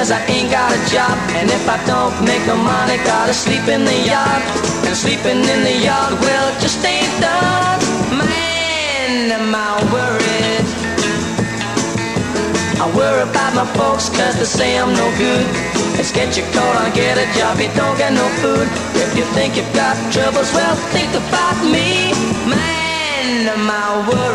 cause I ain't got a job. And if I don't make no money, gotta sleep in the yard. And sleeping in the yard, well, it just ain't done. Man, am I worried. I worry about my folks cause they say I'm no good. Let's get your coat on, get a job, you don't get no food. If you think you've got troubles, well, think about me. Man, am I worried.